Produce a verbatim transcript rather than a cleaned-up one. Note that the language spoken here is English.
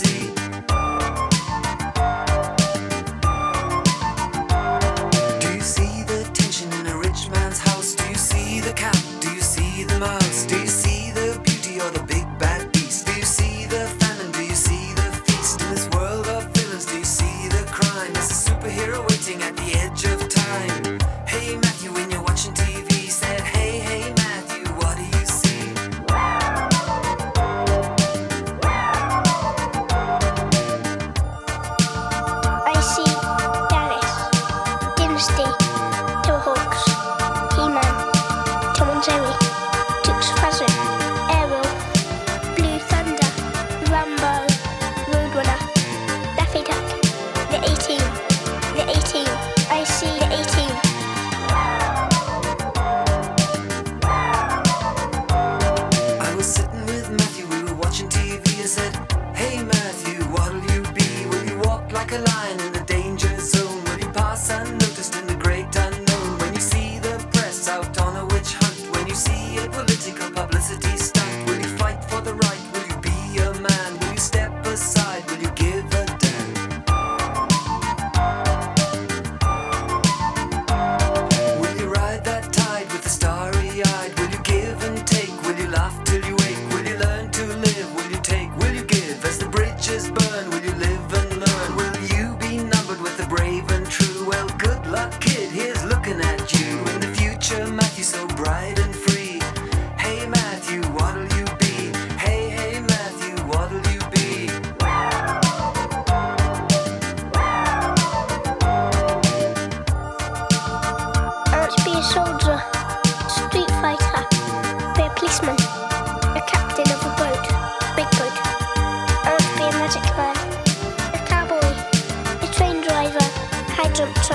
see? Do you see the tension in a rich man's house? Do you see the cat? Do you see the mouse? Do you see the beauty or the big bad beast? Do you see the famine? Do you see the feast? In this world of villains, do you see the crime? There's a superhero waiting at the edge of time. Hey Matthew, when you're watching T V, said hey, hey Matthew, what do you see? I see Darius, Dynasty, Towhawks, He-Man, Tom and Jerry, Dukes of Hazzard, Aerial, Blue Thunder, Rambo, Roadrunner, Daffy Duck, the A-Team, the A-Team. I see the A-Team. I was sitting with Matthew, we were watching T V. I said, hey Matthew, what'll you be? Will you walk like a lion in the danger zone? Will you pass unnoticed in the great unknown? When you see the press out on a witch hunt, when you see a political publicity stunt, will you fight for the right? Will you be a man? Will you step aside? Will you give a damn? Will you ride that tide with the starry-eyed? Will you give and take? Will you laugh till you wake? Will you learn to live? Will you take? Will you give? As the bridges burn, will you live and learn? Will you be numbered with the brave and true? Well, good luck, kid, here's looking at you. In the future, Matthew, so bright and free. Hey, Matthew, what'll you be? Hey, hey, Matthew, what'll you be? I want to be a soldier, street fighter, be a policeman, a captain of a boat, big boat. I want to be a magic man, a cowboy, a train driver, high jump